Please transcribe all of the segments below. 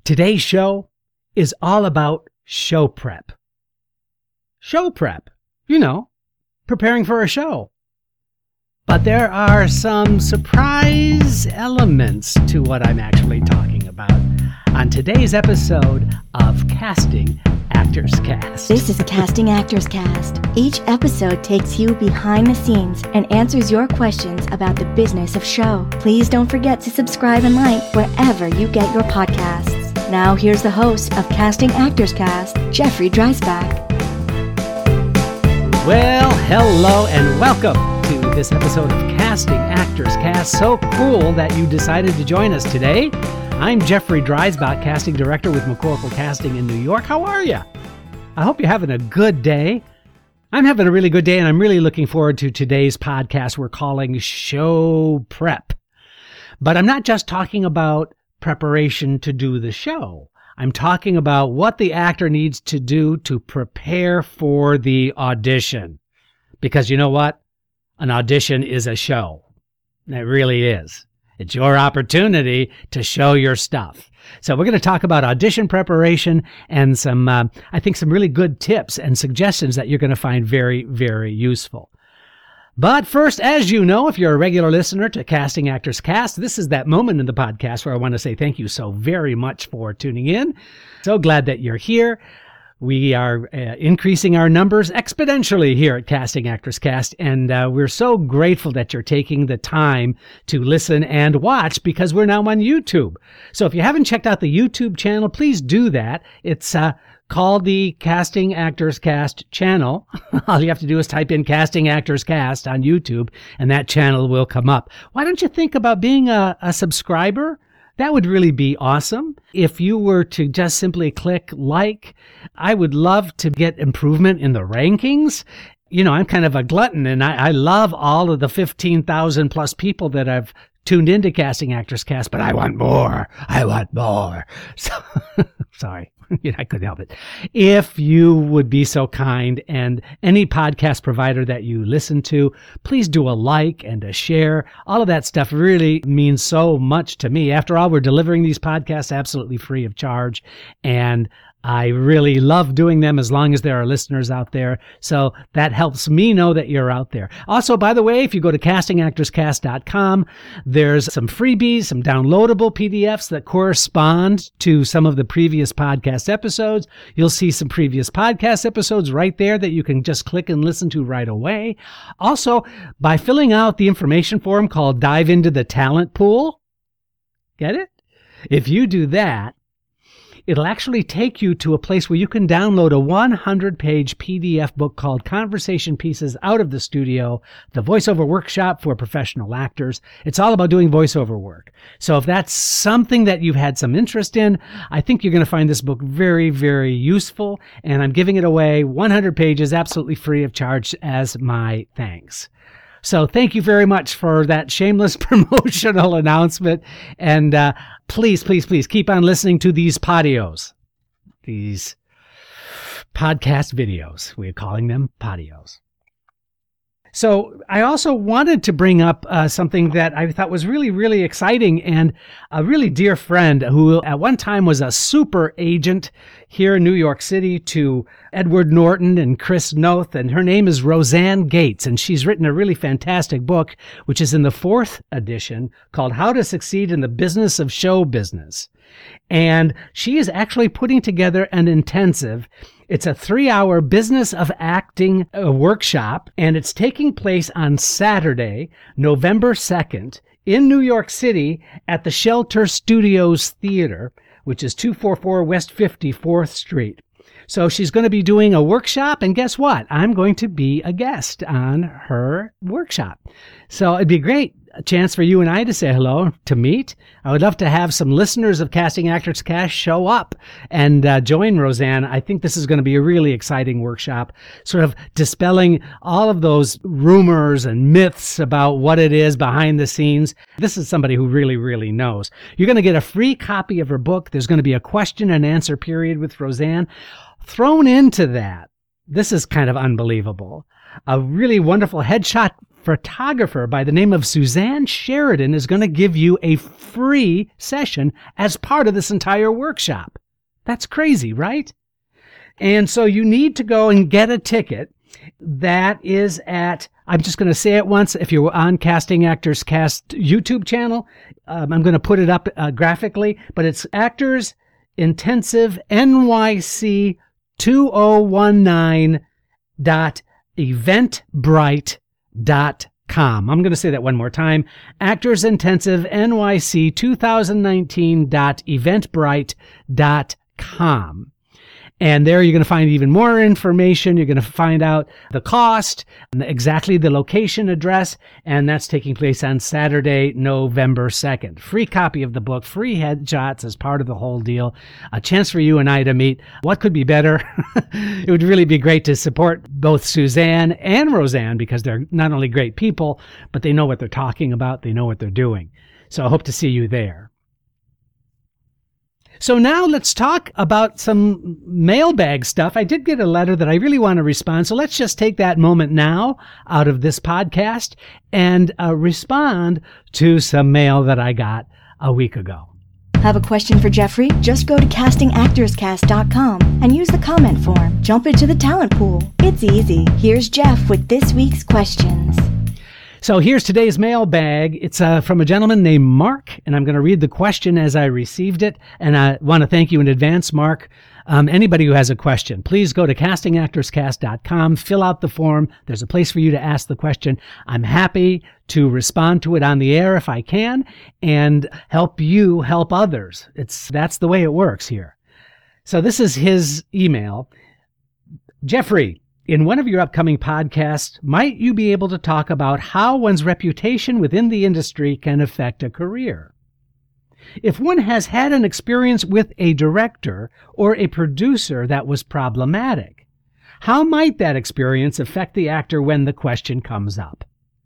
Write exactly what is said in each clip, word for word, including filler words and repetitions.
Today's show is all about show prep. Show prep, you know, preparing for a show. But there are some surprise elements to what I'm actually talking about on today's episode of Casting Actors Cast. This is Casting Actors Cast. Each episode takes you behind the scenes and answers your questions about the business of show. Please don't forget to subscribe and like wherever you get your podcasts. Now here's the host of Casting Actors Cast, Jeffrey Dreisbach. Well, hello and welcome to this episode of Casting Actors Cast. So cool that you decided to join us today. I'm Jeffrey Dreisbach, casting director with McCorkle Casting in New York. How are you? I hope you're having a good day. I'm having a really good day, and I'm really looking forward to today's podcast we're calling Show Prep. But I'm not just talking about preparation to do the show. I'm talking about what the actor needs to do to prepare for the audition. Because you know what? An audition is a show. It really is. It's your opportunity to show your stuff. So we're going to talk about audition preparation and some, uh, I think, some really good tips and suggestions that you're going to find very, very useful. But first, as you know, if you're a regular listener to Casting Actors Cast, this is that moment in the podcast where I want to say thank you so very much for tuning in. So glad that you're here. We are uh, increasing our numbers exponentially here at Casting Actors Cast, and uh, we're so grateful that you're taking the time to listen and watch because we're now on YouTube. So if you haven't checked out the YouTube channel, please do that. It's uh, called the Casting Actors Cast channel. All you have to do is type in Casting Actors Cast on YouTube, and that channel will come up. Why don't you think about being a, a subscriber? That would really be awesome. If you were to just simply click like, I would love to get improvement in the rankings. You know, I'm kind of a glutton, and I, I love all of the fifteen thousand plus people that have tuned into Casting Actors Cast, but I want more. I want more. So, sorry. I couldn't help it. If you would be so kind, and any podcast provider that you listen to, please do a like and a share. All of that stuff really means so much to me. After all, we're delivering these podcasts absolutely free of charge, and I really love doing them as long as there are listeners out there. So that helps me know that you're out there. Also, by the way, if you go to casting actors cast dot com, there's some freebies, some downloadable P D Fs that correspond to some of the previous podcast episodes. You'll see some previous podcast episodes right there that you can just click and listen to right away. Also, by filling out the information form called Dive into the Talent Pool, get it? If you do that, it'll actually take you to a place where you can download a one hundred page P D F book called Conversation Pieces Out of the Studio, the voiceover workshop for professional actors. It's all about doing voiceover work. So if that's something that you've had some interest in, I think you're going to find this book very, very useful. And I'm giving it away one hundred pages absolutely free of charge as my thanks. So thank you very much for that shameless promotional announcement. And uh, please, please, please keep on listening to these podios, these podcast videos. We're calling them podios. So I also wanted to bring up uh, something that I thought was really, really exciting, and a really dear friend who at one time was a super agent here in New York City to Edward Norton and Chris Noth, and her name is Roseanne Gates, and she's written a really fantastic book, which is in the fourth edition, called How to Succeed in the Business of Show Business. And she is actually putting together an intensive. It's a three-hour business of acting uh, workshop, and it's taking place on Saturday, November second, in New York City at the Shelter Studios Theater, which is two forty-four West fifty-fourth Street. So she's going to be doing a workshop, and guess what? I'm going to be a guest on her workshop. So it'd be great. A chance for you and I to say hello, to meet. I would love to have some listeners of Casting Actors Cast show up and uh, join Roseanne. I think this is going to be a really exciting workshop, sort of dispelling all of those rumors and myths about what it is behind the scenes. This is somebody who really, really knows. You're going to get a free copy of her book. There's going to be a question and answer period with Roseanne. Thrown into that, this is kind of unbelievable. A really wonderful headshot photographer by the name of Suzanne Sheridan is going to give you a free session as part of this entire workshop. That's crazy, right? And so you need to go and get a ticket. That is at, I'm just going to say it once, if you're on Casting Actors Cast YouTube channel, um, I'm going to put it up uh, graphically, but it's Actors Intensive N Y C twenty nineteen dot eventbrite dot com. I'm going to say that one more time. Actors Intensive N Y C twenty nineteen dot eventbrite dot com. And there you're going to find even more information. You're going to find out the cost, and exactly the location address, and that's taking place on Saturday, November second. Free copy of the book, free headshots as part of the whole deal, a chance for you and I to meet. What could be better? It would really be great to support both Suzanne and Roseanne because they're not only great people, but they know what they're talking about. They know what they're doing. So I hope to see you there. So now let's talk about some mailbag stuff. I did get a letter that I really want to respond. So let's just take that moment now out of this podcast and uh, respond to some mail that I got a week ago. Have a question for Jeffrey? Just go to casting actors cast dot com and use the comment form. Jump into the talent pool. It's easy. Here's Jeff with this week's questions. So here's today's mailbag. It's uh, from a gentleman named Mark, and I'm going to read the question as I received it. And I want to thank you in advance, Mark. Um, anybody who has a question, please go to casting actors cast dot com, fill out the form. There's a place for you to ask the question. I'm happy to respond to it on the air if I can and help you help others. It's that's the way it works here. So this is his email. Jeffrey, in one of your upcoming podcasts, might you be able to talk about how one's reputation within the industry can affect a career? If one has had an experience with a director or a producer that was problematic, how might that experience affect the actor when the question comes up?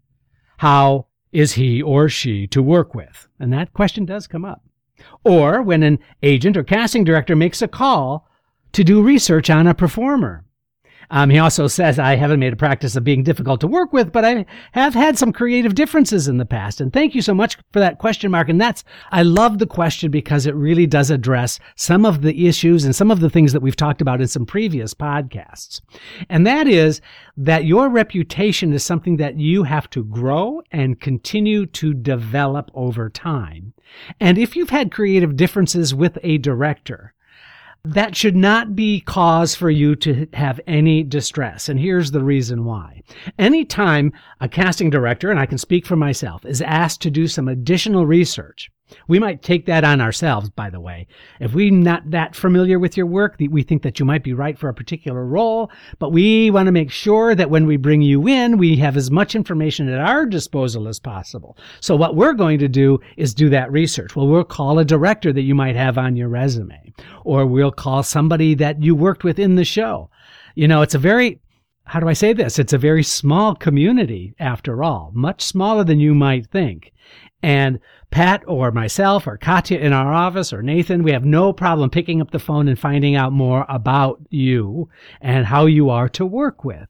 How is he or she to work with? And that question does come up. Or when an agent or casting director makes a call to do research on a performer. Um, he also says, I haven't made a practice of being difficult to work with, but I have had some creative differences in the past. And thank you so much for that question, Mark. And that's, I love the question because it really does address some of the issues and some of the things that we've talked about in some previous podcasts. And that is that your reputation is something that you have to grow and continue to develop over time. And if you've had creative differences with a director, that should not be cause for you to have any distress. And here's the reason why. Anytime a casting director, and I can speak for myself, is asked to do some additional research, we might take that on ourselves, by the way. If we're not that familiar with your work, we think that you might be right for a particular role, but we want to make sure that when we bring you in, we have as much information at our disposal as possible. So what we're going to do is do that research. Well, we'll call a director that you might have on your resume, or we'll call somebody that you worked with in the show. You know, it's a very, how do I say this? It's a very small community, after all, much smaller than you might think. And Pat or myself or Katya in our office or Nathan, we have no problem picking up the phone and finding out more about you and how you are to work with.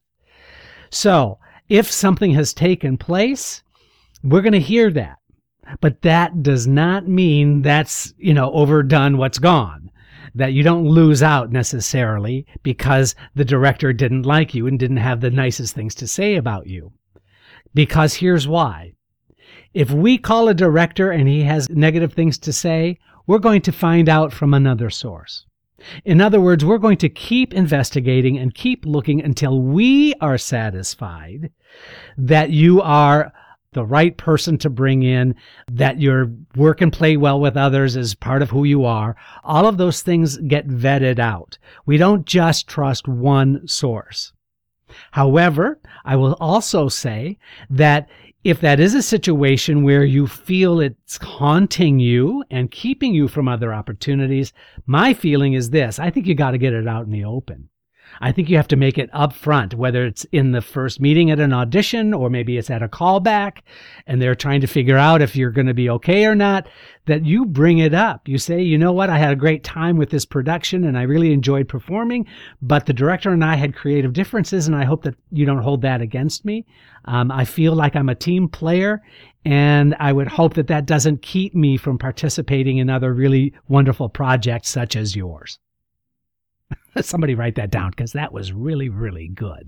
So if something has taken place, we're going to hear that. But that does not mean that's, you know, overdone, what's gone. That you don't lose out necessarily because the director didn't like you and didn't have the nicest things to say about you. Because here's why. If we call a director and he has negative things to say, we're going to find out from another source. In other words, we're going to keep investigating and keep looking until we are satisfied that you are the right person to bring in, that your work and play well with others is part of who you are. All of those things get vetted out. We don't just trust one source. However, I will also say that if that is a situation where you feel it's haunting you and keeping you from other opportunities, my feeling is this. I think you got to get it out in the open. I think you have to make it up front, whether it's in the first meeting at an audition or maybe it's at a callback and they're trying to figure out if you're going to be okay or not, that you bring it up. You say, you know what, I had a great time with this production and I really enjoyed performing, but the director and I had creative differences and I hope that you don't hold that against me. Um, I feel like I'm a team player and I would hope that that doesn't keep me from participating in other really wonderful projects such as yours. Somebody write that down because that was really, really good.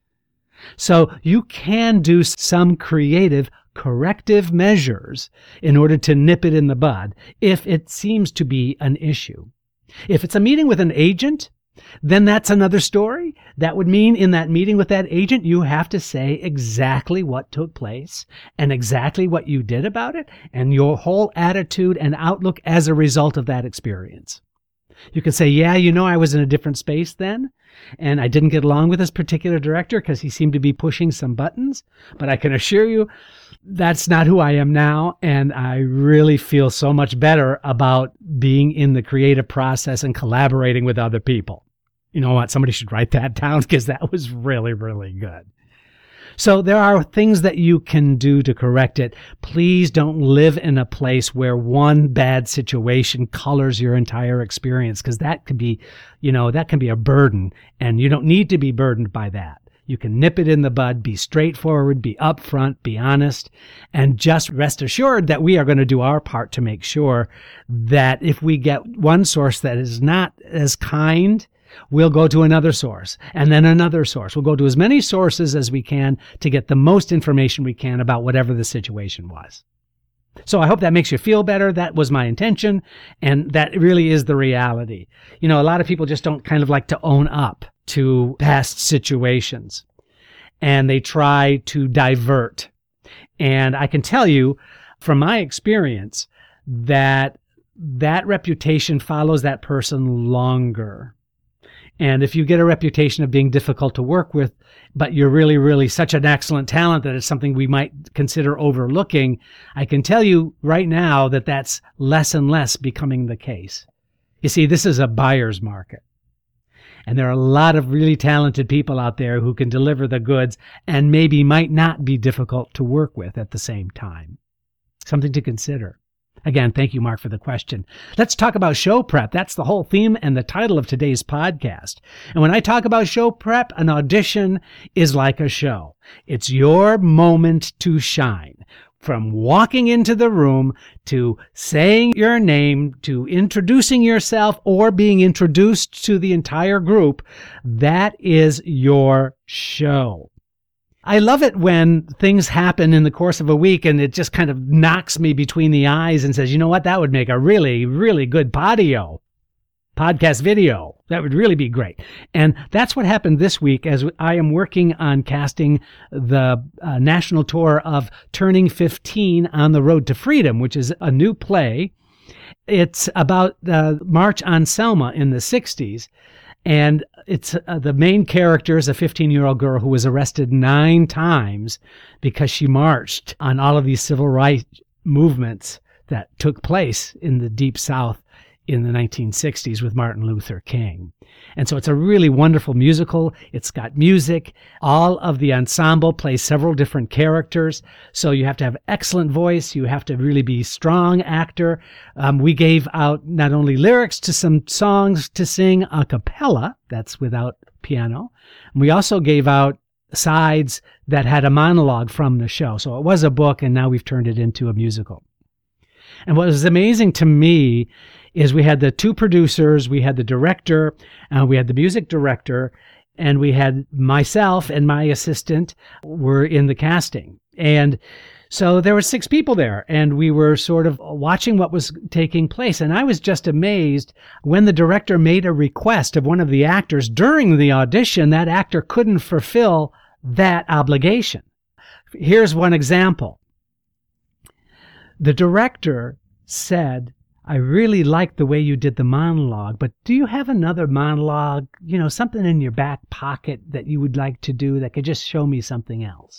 So you can do some creative corrective measures in order to nip it in the bud if it seems to be an issue. If it's a meeting with an agent, then that's another story. That would mean in that meeting with that agent, you have to say exactly what took place and exactly what you did about it and your whole attitude and outlook as a result of that experience. You can say, yeah, you know, I was in a different space then, and I didn't get along with this particular director because he seemed to be pushing some buttons. But I can assure you that's not who I am now, and I really feel so much better about being in the creative process and collaborating with other people. You know what? Somebody should write that down because that was really, really good. So there are things that you can do to correct it. Please don't live in a place where one bad situation colors your entire experience, because that could be, you know, that can be a burden, and you don't need to be burdened by that. You can nip it in the bud, be straightforward, be upfront, be honest, and just rest assured that we are going to do our part to make sure that if we get one source that is not as kind, we'll go to another source and then another source. We'll go to as many sources as we can to get the most information we can about whatever the situation was. So I hope that makes you feel better. That was my intention, and that really is the reality. You know, a lot of people just don't kind of like to own up to past situations, and they try to divert. And I can tell you from my experience that that reputation follows that person longer. And if you get a reputation of being difficult to work with, but you're really, really such an excellent talent that it's something we might consider overlooking, I can tell you right now that that's less and less becoming the case. You see, this is a buyer's market. And there are a lot of really talented people out there who can deliver the goods and maybe might not be difficult to work with at the same time. Something to consider. Again, thank you, Mark, for the question. Let's talk about show prep. That's the whole theme and the title of today's podcast. And when I talk about show prep, an audition is like a show. It's your moment to shine. From walking into the room to saying your name to introducing yourself or being introduced to the entire group, that is your show. I love it when things happen in the course of a week and it just kind of knocks me between the eyes and says, you know what, that would make a really, really good podio, podcast video. That would really be great. And that's what happened this week as I am working on casting the uh, national tour of Turning fifteen on the Road to Freedom, which is a new play. It's about the March on Selma in the sixties. And it's uh, the main character is a fifteen-year-old girl who was arrested nine times because she marched on all of these civil rights movements that took place in the Deep South in the nineteen sixties with Martin Luther King. And so it's a really wonderful musical. It's got music. All of the ensemble plays several different characters. So you have to have excellent voice. You have to really be a strong actor. Um, we gave out not only lyrics to some songs to sing a cappella, that's without piano. We also gave out sides that had a monologue from the show. So it was a book, and now we've turned it into a musical. And what was amazing to me is we had the two producers, we had the director, uh, we had the music director, and we had myself and my assistant were in the casting. And so there were six people there, and we were sort of watching what was taking place. And I was just amazed when the director made a request of one of the actors during the audition, that actor couldn't fulfill that obligation. Here's one example. The director said, I really liked the way you did the monologue, but do you have another monologue, you know, something in your back pocket that you would like to do that could just show me something else?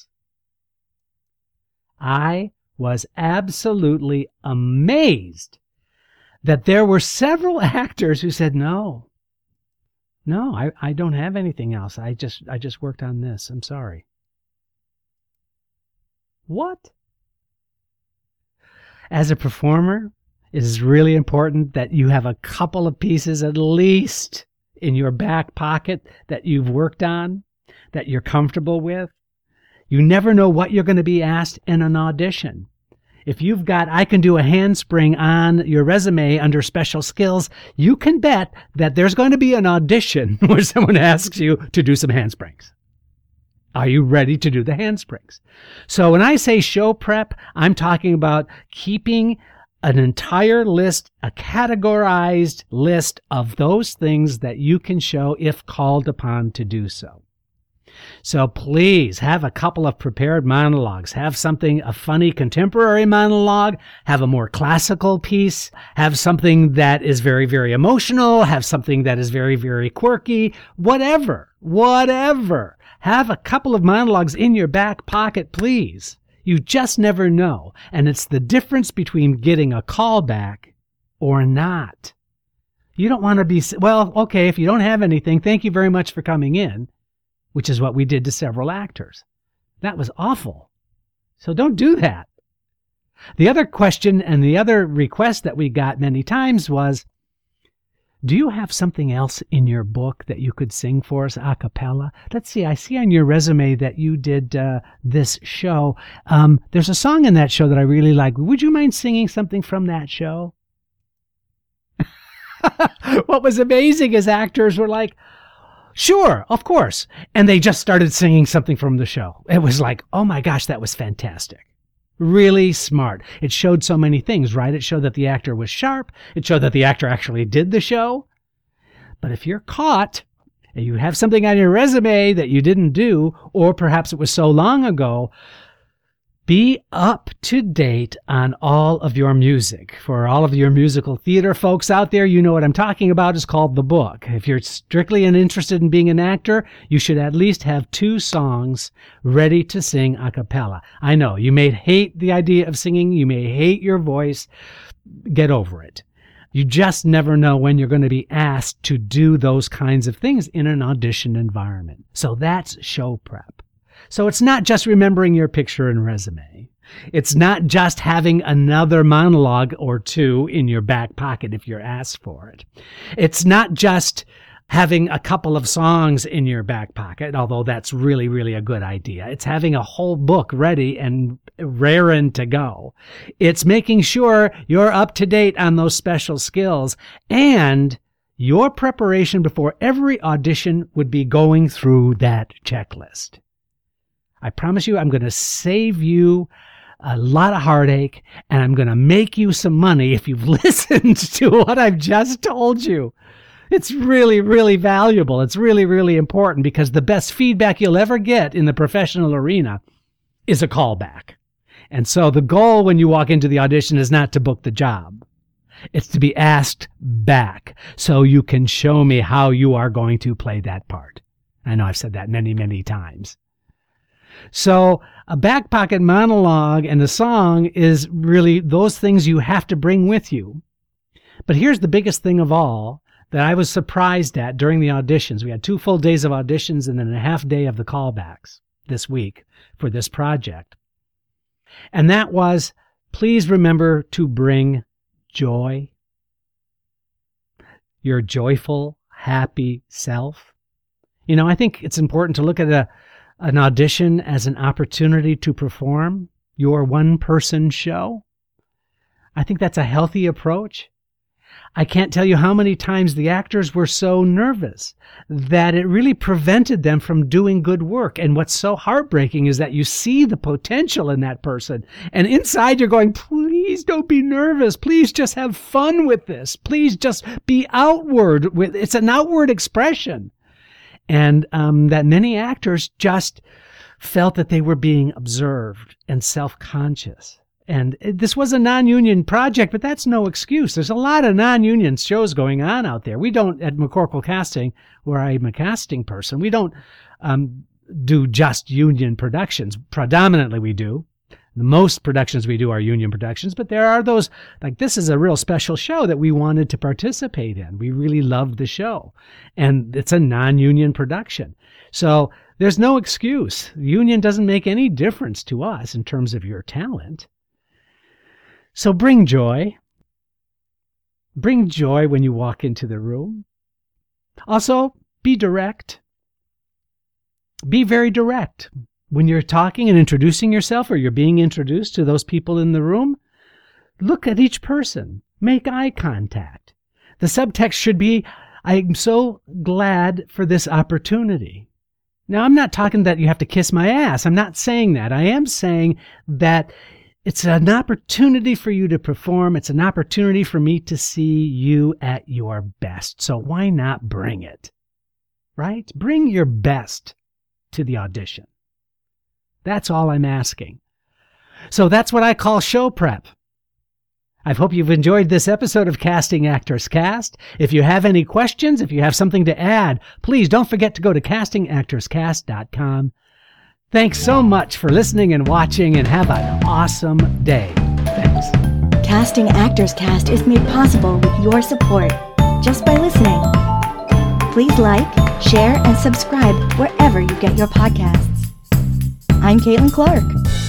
I was absolutely amazed that there were several actors who said, no, No, I, I don't have anything else. I just I just worked on this. I'm sorry. What? As a performer, it is really important that you have a couple of pieces at least in your back pocket that you've worked on, that you're comfortable with. You never know what you're going to be asked in an audition. If you've got, I can do a handspring on your resume under special skills, you can bet that there's going to be an audition where someone asks you to do some handsprings. Are you ready to do the handsprings? So when I say show prep, I'm talking about keeping an entire list, a categorized list of those things that you can show if called upon to do so. So please have a couple of prepared monologues. Have something, a funny contemporary monologue, have a more classical piece, have something that is very, very emotional, have something that is very, very quirky, whatever, whatever. Have a couple of monologues in your back pocket, please. You just never know. And it's the difference between getting a callback or not. You don't want to be, well, okay, if you don't have anything, thank you very much for coming in, which is what we did to several actors. That was awful. So don't do that. The other question and the other request that we got many times was, do you have something else in your book that you could sing for us a cappella? Let's see, I see on your resume that you did uh, this show. Um, there's a song in that show that I really like. Would you mind singing something from that show? What was amazing is actors were like, sure, of course. And they just started singing something from the show. It was like, oh my gosh, that was fantastic. Really smart. It showed so many things, right? It showed that the actor was sharp. It showed that the actor actually did the show. But if you're caught and you have something on your resume that you didn't do, or perhaps it was so long ago, be up to date on all of your music. For all of your musical theater folks out there, you know what I'm talking about. It's called the book. If you're strictly interested in being an actor, you should at least have two songs ready to sing a cappella. I know you may hate the idea of singing. You may hate your voice. Get over it. You just never know when you're going to be asked to do those kinds of things in an audition environment. So that's show prep. So it's not just remembering your picture and resume. It's not just having another monologue or two in your back pocket if you're asked for it. It's not just having a couple of songs in your back pocket, although that's really, really a good idea. It's having a whole book ready and raring to go. It's making sure you're up to date on those special skills, and your preparation before every audition would be going through that checklist. I promise you, I'm going to save you a lot of heartache, and I'm going to make you some money if you've listened to what I've just told you. It's really, really valuable. It's really, really important, because the best feedback you'll ever get in the professional arena is a callback. And so the goal when you walk into the audition is not to book the job. It's to be asked back so you can show me how you are going to play that part. I know I've said that many, many times. So a back pocket monologue and a song is really those things you have to bring with you. But here's the biggest thing of all that I was surprised at during the auditions. We had two full days of auditions and then a half day of the callbacks this week for this project. And that was, please remember to bring joy, your joyful, happy self. You know, I think it's important to look at a an audition as an opportunity to perform your one-person show. I think that's a healthy approach. I can't tell you how many times the actors were so nervous that it really prevented them from doing good work. And what's so heartbreaking is that you see the potential in that person, and inside you're going, please don't be nervous. Please just have fun with this. Please just be outward with, it's an outward expression. And um, that many actors just felt that they were being observed and self-conscious. And this was a non-union project, but that's no excuse. There's a lot of non-union shows going on out there. We don't, at McCorkle Casting, where I'm a casting person, we don't um, do just union productions. Predominantly we do. Most productions we do are union productions, but there are those, like this is a real special show that we wanted to participate in. We really loved the show, and it's a non-union production. So there's no excuse. Union doesn't make any difference to us in terms of your talent. So bring joy. Bring joy when you walk into the room. Also, be direct. Be very direct. When you're talking and introducing yourself, or you're being introduced to those people in the room, look at each person. Make eye contact. The subtext should be, I'm so glad for this opportunity. Now, I'm not talking that you have to kiss my ass. I'm not saying that. I am saying that it's an opportunity for you to perform. It's an opportunity for me to see you at your best. So why not bring it? Right? Bring your best to the audition. That's all I'm asking. So that's what I call show prep. I hope you've enjoyed this episode of Casting Actors Cast. If you have any questions, if you have something to add, please don't forget to go to casting actors cast dot com. Thanks so much for listening and watching, and have an awesome day. Thanks. Casting Actors Cast is made possible with your support just by listening. Please like, share, and subscribe wherever you get your podcasts. I'm Caitlin Clark.